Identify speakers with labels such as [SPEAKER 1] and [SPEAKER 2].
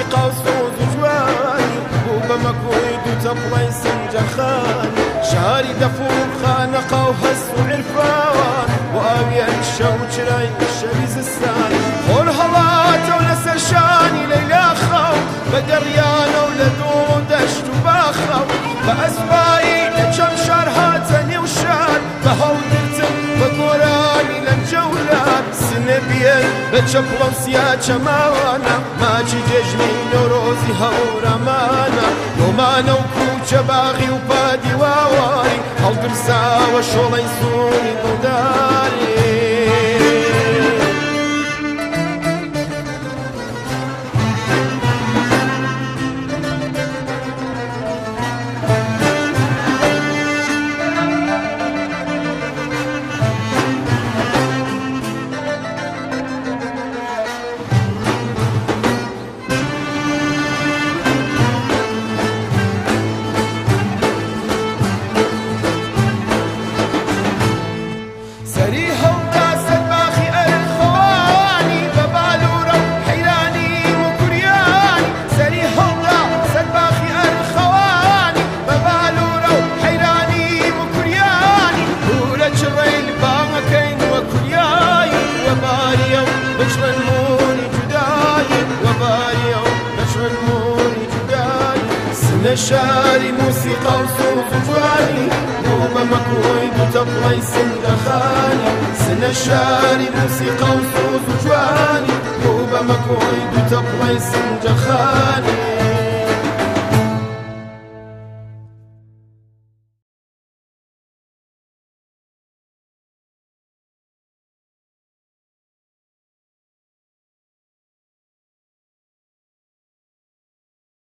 [SPEAKER 1] موسيقى وصوت وجواني وبمكويد وتبلي سنجخان شاري دفور خانقة وهس وعرفان وأبي الشوش راي الشبيز الساني قول هلات ونسى شاني ليلى خو بدريانة ولدو دشت وباخو فأسباي لجم شرهاتني وشان فهودرتن وقراني لنجولان سنبيا بتشبلو سياجة ماوانا ماجي دجمي نوروزي هورمانا يومانا وكوچة باغي وبادي واواري هالقرسا وشولي سوني دوداري نشاري موسيقى وصوت وجواني وبمكويد وتبلي سندخاني سنشاري موسيقى